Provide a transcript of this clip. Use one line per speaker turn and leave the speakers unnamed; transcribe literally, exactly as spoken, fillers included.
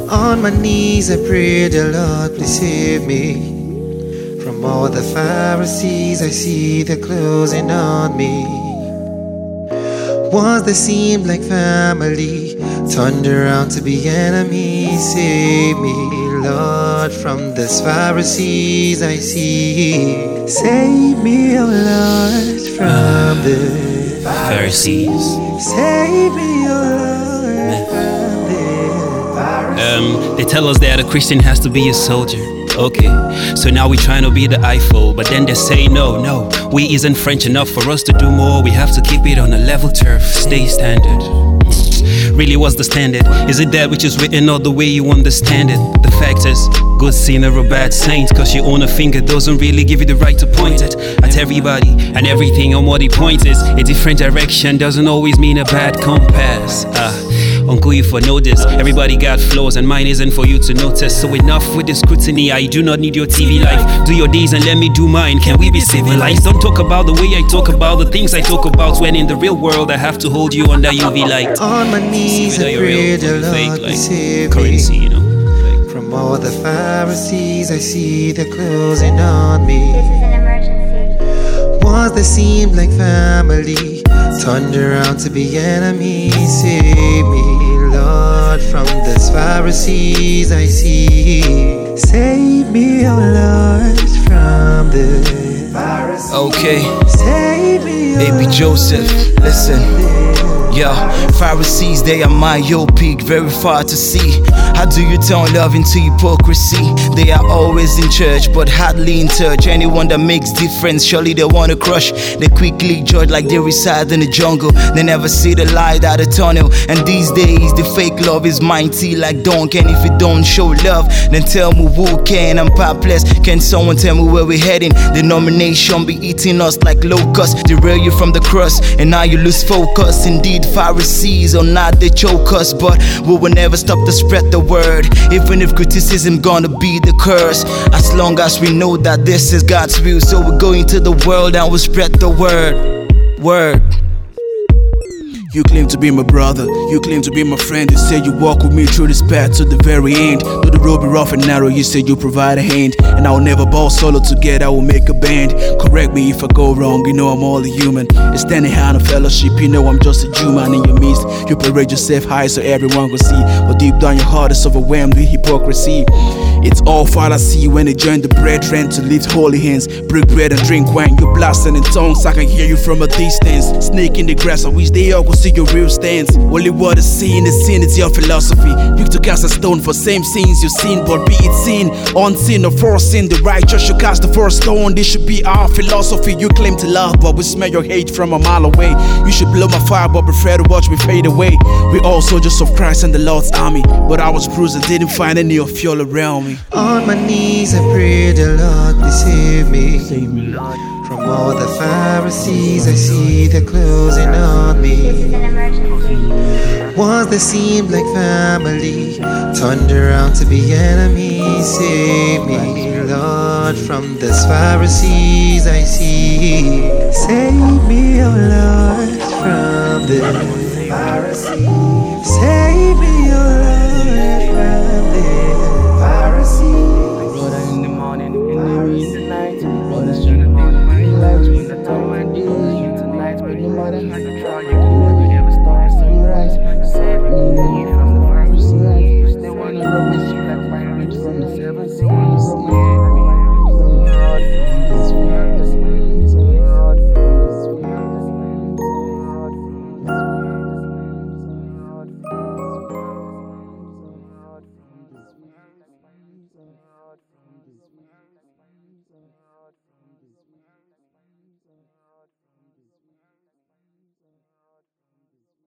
On my knees I pray the Lord please save me. From all the Pharisees I see they're closing on me. Ones that seemed like family turned around to be enemies. Save me, Lord, from these Pharisees I see. Save me, oh Lord, from the
Pharisees.
Save me, oh Lord, from the Pharisees.
Um, they tell us that a Christian has to be a soldier. Okay, so now we're trying to be the Eiffel, but then they say no, no, we isn't French enough for us to do more. We have to keep it on a level turf, stay standard. Really, what's the standard? Is it that which is written or the way you understand it? The fact is, good sinner or bad saint, cause you own a finger doesn't really give you the right to point it at everybody and everything on what he points is. A different direction doesn't always mean a bad compass. Ah. Uncle, you for know this. Everybody got flaws and mine isn't for you to notice. So enough with the scrutiny, I do not need your T V life. Do your deeds and let me do mine. Can we be civilized? Don't talk about the way I talk about the things I talk about, when in the real world I have to hold you under U V light.
On my knees I pray the Lord please save
currency,
me.
You know, like,
from all the Pharisees I see they're closing on me.
This is an emergency.
Ones that seemed like family turned around to be enemies. Save me, Lord, from these Pharisees I see. Save me, oh Lord, from the Pharisees.
Okay,
Save me, oh
A B Joseph, listen. Yo, Pharisees, they are myopic, very far to see. How do you turn love into hypocrisy? They are always in church, but hardly in touch. Anyone that makes difference, surely they wanna crush. They quickly judge like they reside in the jungle. They never see the light at the tunnel. And these days, the fake love is mighty like Dunk. And if you don't show love, then tell me who can. I'm popless. Can someone tell me where we're heading? The nomination be eating us like locusts. Derail you from the cross, and now you lose focus. Indeed, Pharisees or not, they choke us, but we will never stop to spread the word, even if criticism gonna be the curse. As long as we know that this is God's will, so we go into the world and we spread the word. Word.
You claim to be my brother, you claim to be my friend. You say you walk with me through this path to the very end. Though the road be rough and narrow, you say you provide a hand. And I will never ball solo, together I will make a band. Correct me if I go wrong, you know I'm all a human. It's standing high in a fellowship, you know I'm just a Jew man in your midst. You parade yourself high so everyone will see, but deep down your heart is overwhelmed with hypocrisy. It's all fallacy when they join the brethren to lift holy hands, break bread and drink wine. You blasting in tongues, I can hear you from a distance. Snake in the grass, I wish they all could see your real stance. Only what is seen is sin, it's your philosophy. Quick to cast a stone for same sins you sin, but be it sin, unseen or foreseen. The righteous should cast the first stone. This should be our philosophy. You claim to love, but we smell your hate from a mile away. You should blow my fire, but prefer to watch me fade away. We all soldiers of Christ and the Lord's army, but I was bruised and didn't find any of y'all around me.
On my knees I pray the Lord please save me. Save me, Lord. From all the Pharisees I see they're closing on
This is
me.
an emergency.
Ones that seemed like family turned around to be enemies. Save me, Lord, from these Pharisees I see. Save me, oh Lord, from the Pharisees. Save me, oh Lord, from the Pharisees.
Brother in the morning, in the, in the night. Brothers trying to build my life. When the time I do you tonight. But no matter how you try, you can never ever start a sunrise. Save me from the Pharisees. They wanna rub with you like pirates from the seven seas. Save me, Lord, from this Pharisees. Lord, from this Pharisees. Lord, from this Pharisees. Lord, from this Pharisees. Lord, from this Pharisees.